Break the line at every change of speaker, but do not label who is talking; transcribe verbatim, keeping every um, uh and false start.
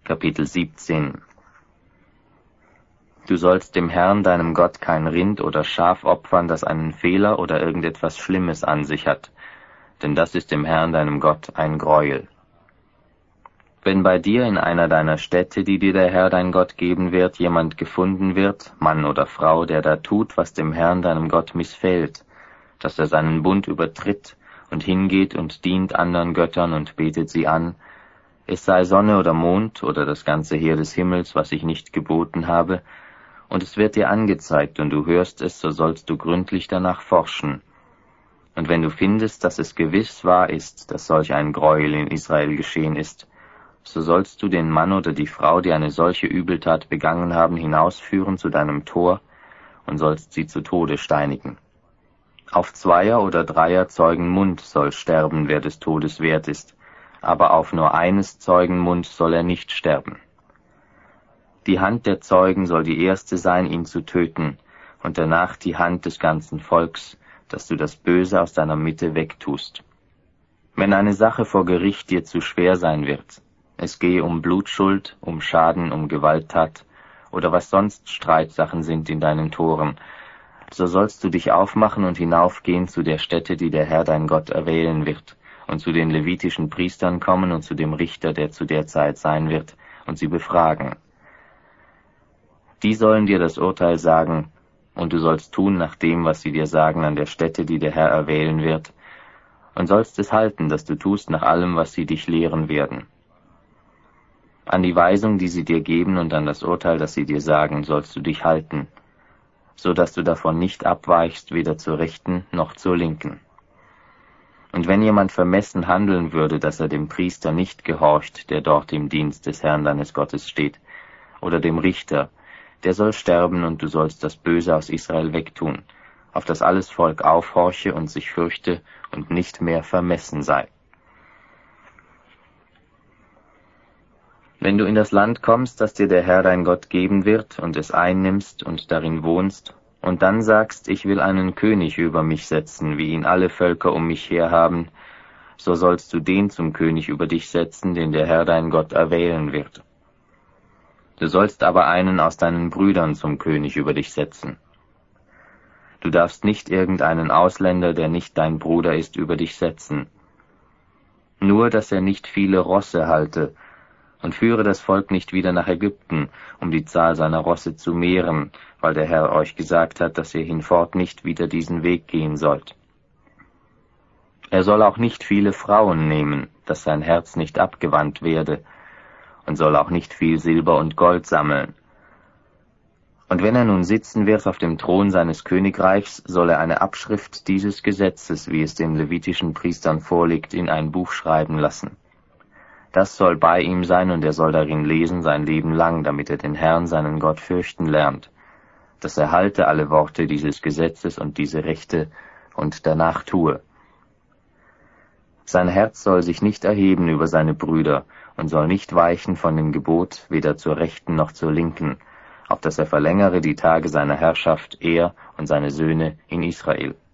Kapitel siebzehn. Du sollst dem Herrn, deinem Gott, kein Rind oder Schaf opfern, das einen Fehler oder irgendetwas Schlimmes an sich hat, denn das ist dem Herrn, deinem Gott, ein Greuel. Wenn bei dir in einer deiner Städte, die dir der Herr, dein Gott, geben wird, jemand gefunden wird, Mann oder Frau, der da tut, was dem Herrn, deinem Gott, missfällt, dass er seinen Bund übertritt und hingeht und dient anderen Göttern und betet sie an, es sei Sonne oder Mond oder das ganze Heer des Himmels, was ich nicht geboten habe, und es wird dir angezeigt, und du hörst es, so sollst du gründlich danach forschen. Und wenn du findest, dass es gewiss wahr ist, dass solch ein Greuel in Israel geschehen ist, so sollst du den Mann oder die Frau, die eine solche Übeltat begangen haben, hinausführen zu deinem Tor und sollst sie zu Tode steinigen. Auf Zweier oder Dreier Zeugen Mund soll sterben, wer des Todes wert ist, aber auf nur eines Zeugen Mund soll er nicht sterben. Die Hand der Zeugen soll die erste sein, ihn zu töten, und danach die Hand des ganzen Volks, dass du das Böse aus deiner Mitte wegtust. Wenn eine Sache vor Gericht dir zu schwer sein wird, es gehe um Blutschuld, um Schaden, um Gewalttat, oder was sonst Streitsachen sind in deinen Toren, so sollst du dich aufmachen und hinaufgehen zu der Stätte, die der Herr dein Gott erwählen wird, und zu den levitischen Priestern kommen und zu dem Richter, der zu der Zeit sein wird, und sie befragen. Die sollen dir das Urteil sagen, und du sollst tun nach dem, was sie dir sagen an der Stätte, die der Herr erwählen wird, und sollst es halten, dass du tust nach allem, was sie dich lehren werden. An die Weisung, die sie dir geben, und an das Urteil, das sie dir sagen, sollst du dich halten, so dass du davon nicht abweichst, weder zur Rechten noch zur Linken. Und wenn jemand vermessen handeln würde, dass er dem Priester nicht gehorcht, der dort im Dienst des Herrn deines Gottes steht, oder dem Richter, der soll sterben, und du sollst das Böse aus Israel wegtun, auf dass alles Volk aufhorche und sich fürchte und nicht mehr vermessen sei. Wenn du in das Land kommst, das dir der Herr dein Gott geben wird, und es einnimmst und darin wohnst, und dann sagst, ich will einen König über mich setzen, wie ihn alle Völker um mich her haben, so sollst du den zum König über dich setzen, den der Herr dein Gott erwählen wird. Du sollst aber einen aus deinen Brüdern zum König über dich setzen. Du darfst nicht irgendeinen Ausländer, der nicht dein Bruder ist, über dich setzen. Nur, dass er nicht viele Rosse halte, und führe das Volk nicht wieder nach Ägypten, um die Zahl seiner Rosse zu mehren, weil der Herr euch gesagt hat, dass ihr hinfort nicht wieder diesen Weg gehen sollt. Er soll auch nicht viele Frauen nehmen, dass sein Herz nicht abgewandt werde, und soll auch nicht viel Silber und Gold sammeln. Und wenn er nun sitzen wird auf dem Thron seines Königreichs, soll er eine Abschrift dieses Gesetzes, wie es den levitischen Priestern vorliegt, in ein Buch schreiben lassen. Das soll bei ihm sein, und er soll darin lesen sein Leben lang, damit er den Herrn, seinen Gott, fürchten lernt, dass er halte alle Worte dieses Gesetzes und diese Rechte und danach tue. Sein Herz soll sich nicht erheben über seine Brüder und soll nicht weichen von dem Gebot, weder zur Rechten noch zur Linken, auf dass er verlängere die Tage seiner Herrschaft, er und seine Söhne in Israel.